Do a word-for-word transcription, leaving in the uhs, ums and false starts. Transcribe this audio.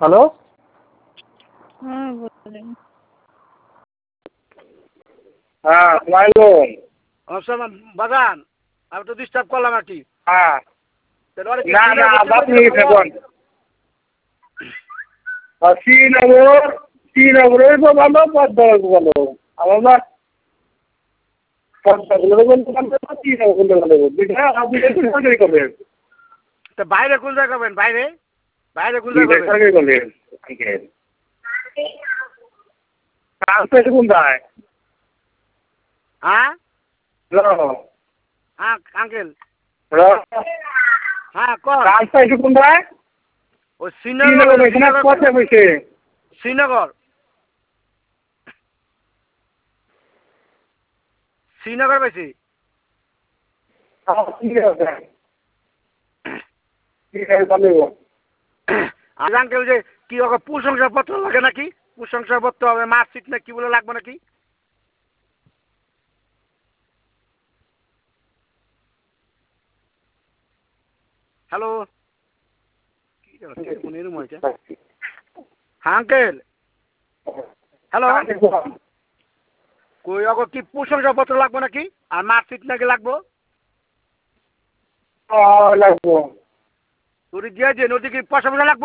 Hello. হ্যাঁ বলেন। হ্যাঁ আসসালামু আসসালাম বাগান, আমি তো ডিস্টার্ব করলাম আর কি। হ্যাঁ তাহলে কি না না শ্রীনগর আপনি থেকে ভালো হয়? শ্রীনগর শ্রীনগরের তো ভালো পদ্মা ভালো আমরা পদ্মাগুলো বলতে পারবো না শ্রীনগর ভালো দুইটা আপনি একটু সরকারি করবেন। তা বাইরে কোন জায়গা করবেন? বাইরে বাইরে কোন জায়গা করবেন? সরকারি করবেন ট্রান্সপোর্ট কোনটায়? হ্যাঁ হ্যালো হ্যাঁ আঙ্কেল, হ্যালো হ্যাঁ কর। ট্রান্সপোর্ট কোনটায়? ও শ্রীনগর শ্রীনগর, এখানে শ্রীনগর পথে বসে শ্রীনগর শ্রীনগর বেশি। ঠিক আছে ঠিক আছে তাহলে আর আঙ্কেল যে কি ওকে প্রশংসাপত্র লাগে নাকি? প্রশংসাপত্র হবে, মার্কশিট না কি বলে লাগবে নাকি? হ্যালো, হ্যাঁ আঙ্কেল হ্যালো, কই ওকে কি প্রশংসাপত্র লাগবে নাকি? আর মার্কশিট নাকি লাগবো? লাগবো তোর গিয়ে যে নদী কি প্রশংসা লাগবো?